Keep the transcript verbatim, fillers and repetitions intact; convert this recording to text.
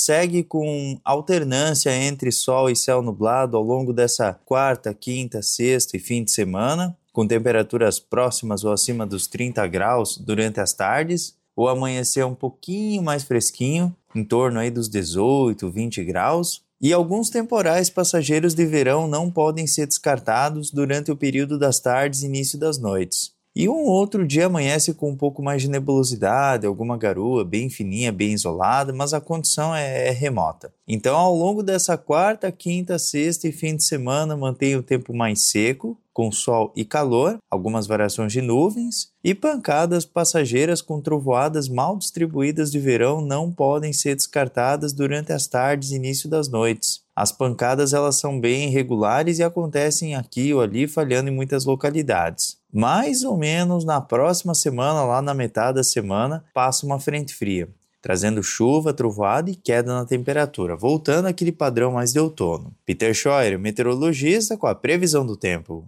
segue com alternância entre sol e céu nublado ao longo dessa quarta, quinta, sexta e fim de semana, com temperaturas próximas ou acima dos trinta graus durante as tardes. O amanhecer um pouquinho mais fresquinho, em torno aí dos dezoito, vinte graus. E alguns temporais passageiros de verão não podem ser descartados durante o período das tardes e início das noites. E um outro dia amanhece com um pouco mais de nebulosidade, alguma garoa bem fininha, bem isolada, mas a condição é, é remota. Então, ao longo dessa quarta, quinta, sexta e fim de semana, mantenha o tempo mais seco, com sol e calor, algumas variações de nuvens, e pancadas passageiras com trovoadas mal distribuídas de verão não podem ser descartadas durante as tardes e início das noites. As pancadas elas são bem irregulares e acontecem aqui ou ali, falhando em muitas localidades. Mais ou menos na próxima semana, lá na metade da semana, passa uma frente fria, trazendo chuva, trovoada e queda na temperatura, voltando àquele padrão mais de outono. Peter Scheuer, meteorologista, com a previsão do tempo.